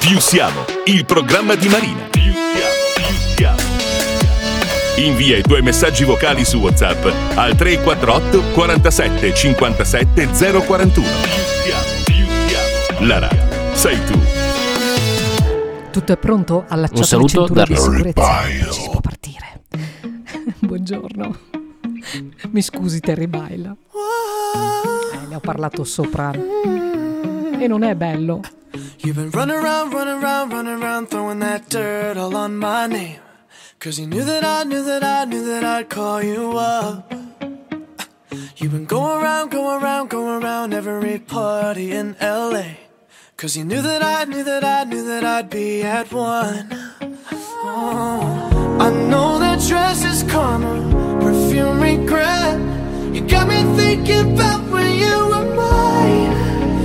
Più siamo, il programma di Marina. Più siamo. Invia i tuoi messaggi vocali su WhatsApp al 348 47 57 041. Più siamo. La radio sei tu. Tutto è pronto? Allacciato Un saluto le cinture da di sicurezza. Si può partire. Buongiorno. Mi scusi Terry Baila. Le ho parlato sopra e non è bello. You've been running around, throwing that dirt all on my name. Cause you knew that I'd call you up. You've been going around every party in LA. Cause you knew that I'd be at one. Oh, I know that dress is karma, perfume regret. You got me thinking about when you were mine.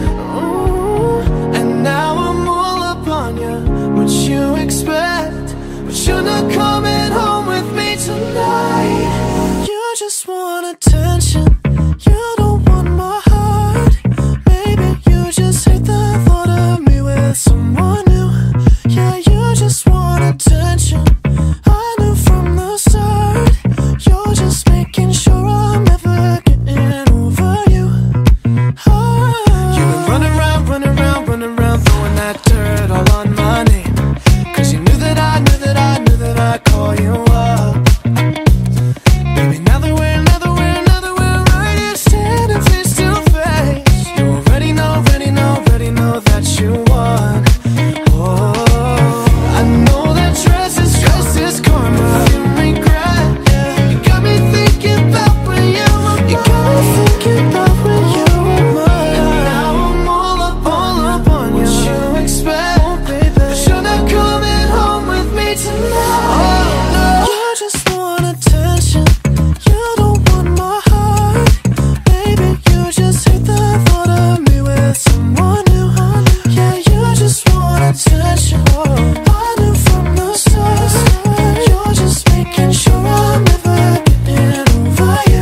And now I'm all up on you, what you expect. But you're not coming home with me tonight. You just want attention, you don't want my heart. Maybe you just hate the thought of me with someone new. Yeah, you just want attention, I knew from the start. You're just making sure I'm never getting over you. You've been running around, throwing that dirt all on my name. Cause you knew that I'd call you up. Baby, now that we're right here standing face to face. You already know that you won. Oh, I know that dress is karma, you regret. Yeah, you got me thinking about when you were mine. You got me thinking about when you were mine. Now I'm all up on you. What you expect, oh, baby? But you're not coming home with me tonight. Oh, no. You just want attention, you don't want my heart. Baby, you just hate the thought of me with someone new. Yeah, you just want attention, I knew from the start. You're just making sure I'm never getting over you.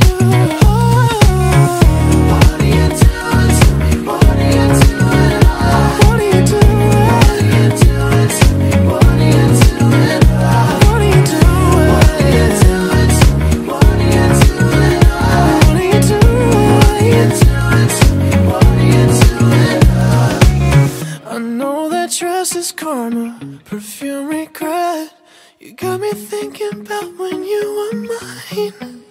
What are you doing to me? What are you doing? What are you doing? What are you doing to me? What are you doing? What are you doing? What are you doing to me? What are you doing? What are you doing to me? What are you doing? I know that dress is karma, perfume regret. You got me thinking about when you were mine.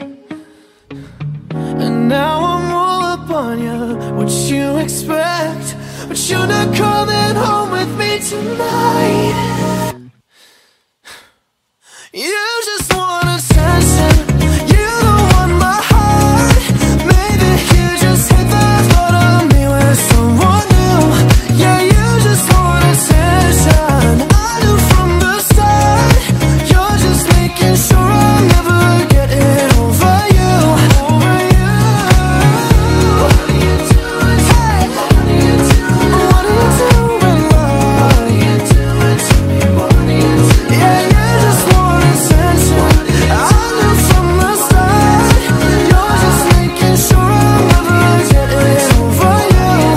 And now I'm all up on you, what you expect. But you're not coming home with me tonight. You just want attention, you don't want my heart. Maybe you just hate the thought of me with someone new. Yeah, you just want attention, I knew from the start. You're just making sure I'm never getting over you. Over you. What are you doing? Hey, what are you doing? What are you doing, love? What are you doing to me? What are you doing? Yeah, you just want attention, I knew from the start. You're just making sure I'm never getting over you.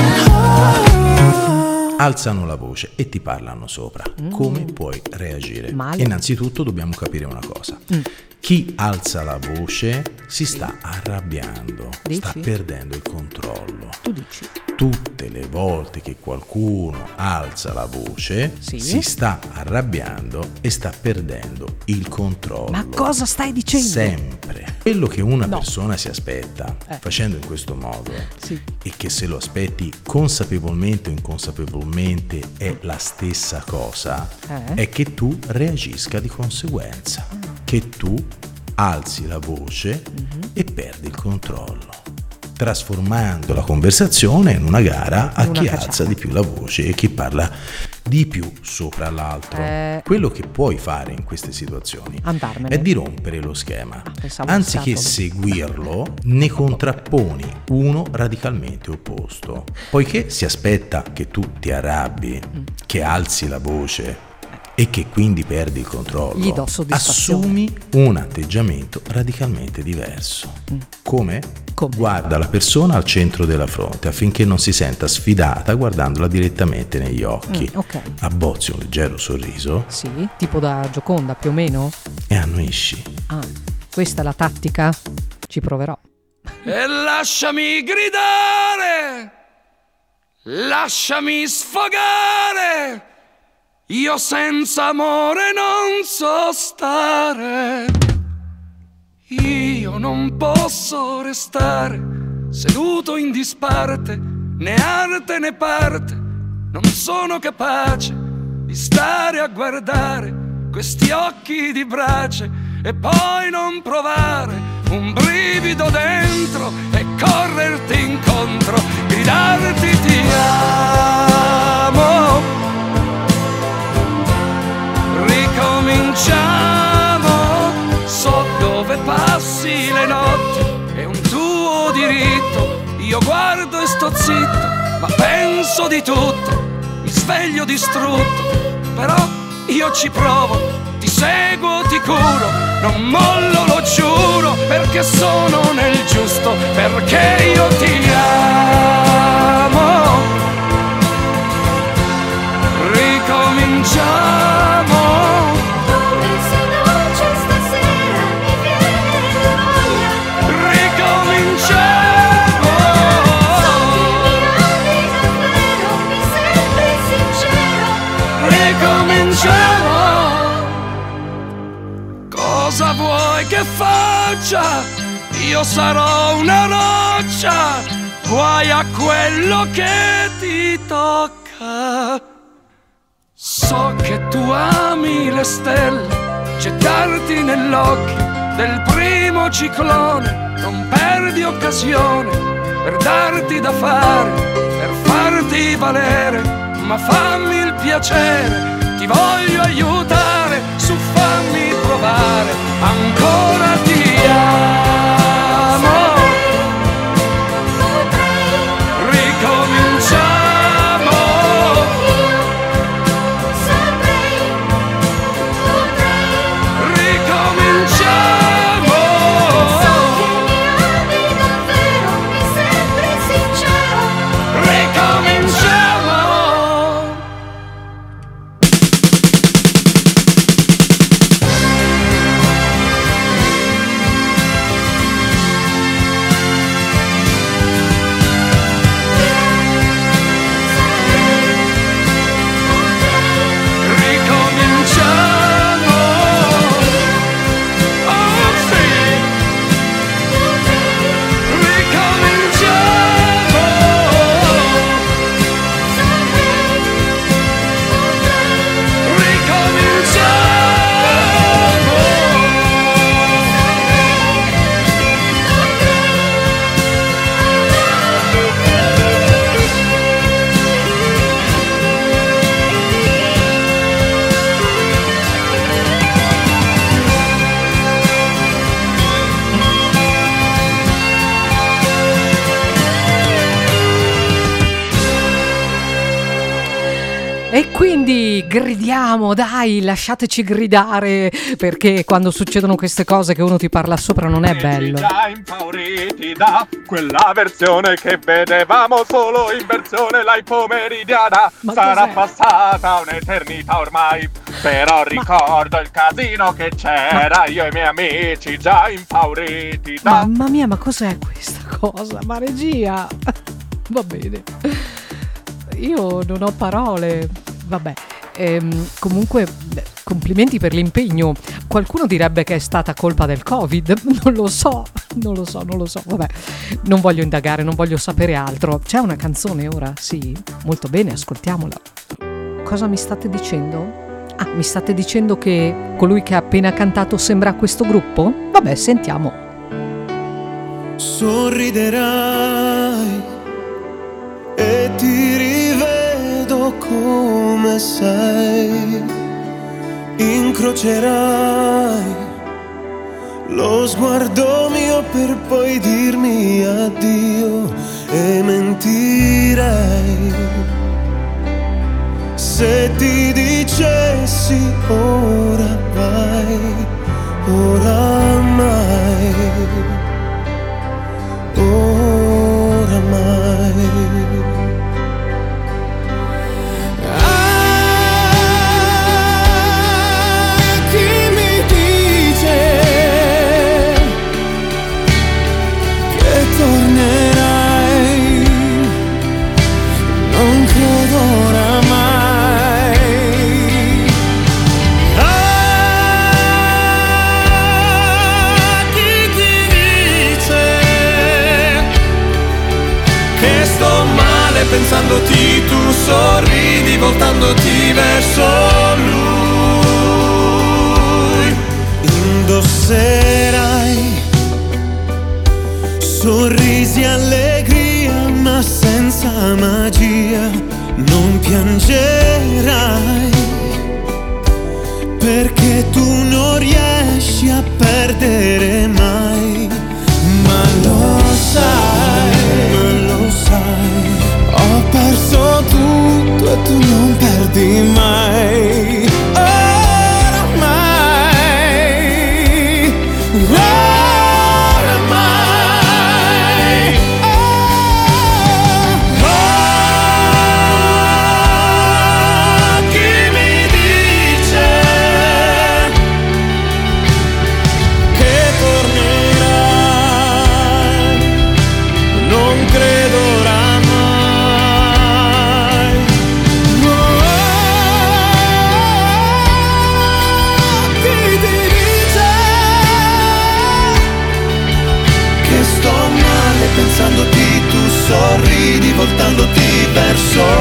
Alzano la voce e ti parlano sopra. Come puoi reagire? Male. Innanzitutto dobbiamo capire una cosa. Chi alza la voce si sta arrabbiando, sta Dici? perdendo il controllo. Tu dici? Tutte le volte che qualcuno alza la voce Sì. si sta arrabbiando e sta perdendo il controllo. Ma cosa stai dicendo? Sempre. Quello che una No. persona si aspetta facendo in questo modo Sì. e che se lo aspetti consapevolmente o inconsapevolmente è la stessa cosa, è che tu reagisca di conseguenza, che tu alzi la voce e perdi il controllo, trasformando la conversazione in una gara a In una chi cacciata. alza di più la voce e chi parla di più sopra l'altro. Quello che puoi fare in queste situazioni Andarmene. è di rompere lo schema. pensavo Anziché scatole. seguirlo, ne contrapponi uno radicalmente opposto. Poiché si aspetta che tu ti arrabbi, che alzi la voce e che quindi perdi il controllo, Gli do soddisfazione. assumi un atteggiamento radicalmente diverso. Come? Come? Guarda la persona al centro della fronte affinché non si senta sfidata guardandola direttamente negli occhi. Ok. Abbozzi un leggero sorriso. Sì, tipo da Gioconda più o meno. E annuisci. Ah, questa è la tattica? Ci proverò. E lasciami gridare, lasciami sfogare, io senza amore non so stare. Io non posso restare seduto in disparte, né arte né parte, non sono capace di stare a guardare questi occhi di brace e poi non provare un brivido dentro e correrti incontro, gridarti ti amo. Ricominciamo, so dove passi le notti, è un tuo diritto, io guardo e sto zitto, ma penso di tutto, mi sveglio distrutto, però io ci provo. Ti seguo, ti curo, non mollo, lo giuro, perché sono nel giusto, perché io ti amo. Ricominciamo. Come se non c'è stasera mi viene voglia. Ricominciamo. So che mi ami davvero, mi sembri sincero. Ricominciamo. Cosa vuoi che faccia? Io sarò una roccia, guai a quello che ti tocca. So che tu ami le stelle, gettarti nell'occhio del primo ciclone, non perdi occasione per darti da fare, per farti valere, ma fammi il piacere, ti voglio aiutare, su fammi provare, ancora ti amo. Ricominciamo. Ricominciamo. So che mi ami davvero, mi sembri sincero. Ricominciamo. Ricominciamo. Oh sì. Ricominciamo. E quindi gridiamo, dai, lasciateci gridare, perché quando succedono queste cose che uno ti parla sopra non è bello. Già impauriti da quella versione che vedevamo solo in versione live pomeridiana. Ma sarà cos'è? passata un'eternità ormai, però ricordo il casino che c'era, io e i miei amici già impauriti da... Mamma mia, ma cos'è questa cosa? Ma regia! Va bene. Io non ho parole. Vabbè. Comunque, complimenti per l'impegno. Qualcuno direbbe che è stata colpa del Covid. Non lo so. Vabbè, non voglio indagare, non voglio sapere altro. C'è una canzone ora? Sì? Molto bene, ascoltiamola. Cosa mi state dicendo? Ah, mi state dicendo che colui che ha appena cantato sembra a questo gruppo? Vabbè, sentiamo. Sorriderai e ti rivedo come sei, incrocerai lo sguardo mio per poi dirmi addio e mentirei se ti dicessi ora vai, oramai. mai. Chi mi dice che tornerai? Non credo oramai. Chi ti dice che sto male pensandoti, tu sorridi voltandoti verso lui. Indosserai sorrisi, allegria, ma senza magia. Non piangerai perché tu non riesci a perdere mai. Ma lo sai, ho perso tutto e tu non perdi mai. Oramai, oramai. Chi mi dice che tornerai? Non credo oramai. Chi ti dice che sto male pensandoti, tu sorridi voltandoti verso